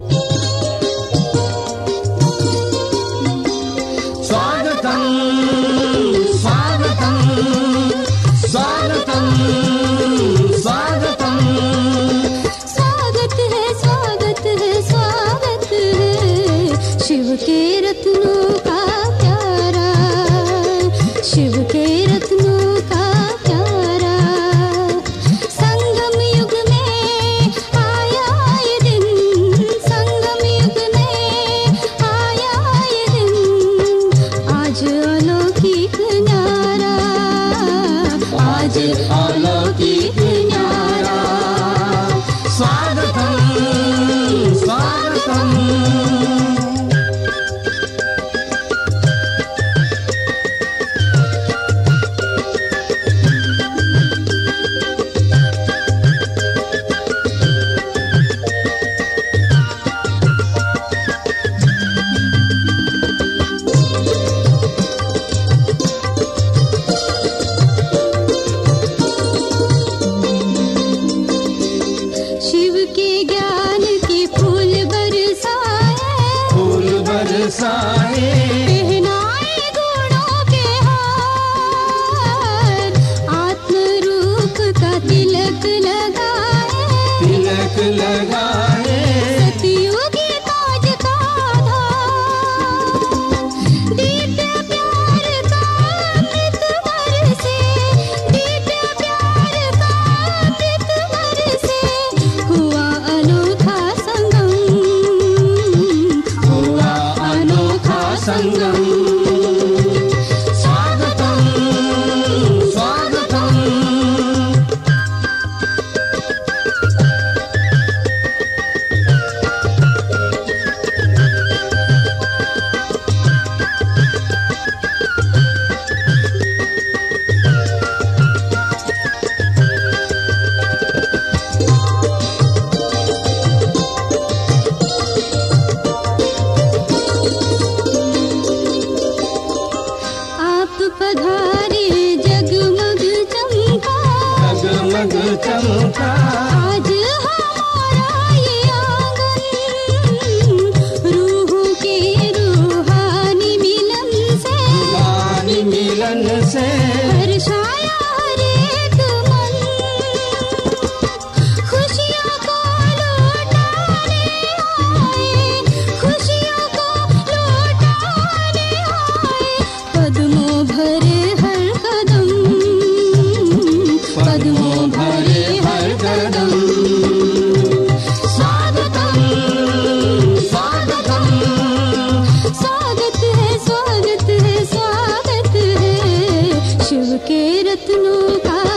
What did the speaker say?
स्वागतम स्वागतम स्वागतम स्वागतम। स्वागत है स्वागत है स्वागत है शिव के रत्नों का प्यारा, शिव के रत्नों का प्यारा। संगम युग में आया ये दिन, संगम युग में आया ये दिन। आज अलौकिक न्यारा, आज अलौकिक न्यारा। स्वागतम स्वागतम। शिव के ज्ञान के फूल बरसाए, फूल बरसाए। पहनाए गुणों के हार, आत्म रूप का तिलक लगाए, तिलक लगाए। सतयुगी ताज का धार, दिव्य प्यार का अमृत बरसे, दिव्य प्यार का अमृत बरसे। हुआ अनोखा संगम, हुआ अनोखा संगम। स्वागतम स्वागतम। आप पधारे जगमग चमका, जगमग चमका। आज हमारा ये आंगन, रूहों के रूहानी मिलन से, रूहानी मिलन से। हर्षाया हर एक मन, खुशियों को लौटाने आए, खुशियों को लौटाने आए। पद्मों भरे हर कदम, पद्मों भरे हर कदम। स्वागतम स्वागतम। स्वागत है स्वागत है स्वागत है शिव के रत्नों का